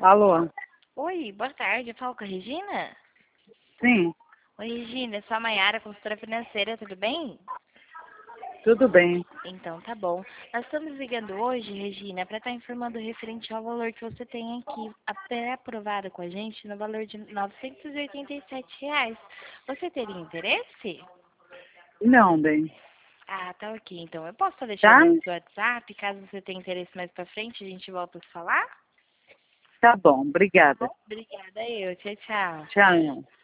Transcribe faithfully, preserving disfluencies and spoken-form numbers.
Alô? Oi, boa tarde. Eu falo com a Regina? Sim, Oi, Regina. Eu sou a Mayara, consultora financeira, tudo bem? tudo bem. Então, tá bom. Nós estamos ligando hoje, Regina, para estar informando referente ao valor que você tem aqui pré-aprovado com a gente no valor de novecentos e oitenta e sete reais. Você teria interesse? Não, bem. Ah, tá ok. Então, eu posso estar Tá? deixando aí o seu WhatsApp, caso você tenha interesse mais pra frente, a gente volta a se falar? Tá bom, obrigada. Obrigada, eu. Tchau, tchau. Tchau.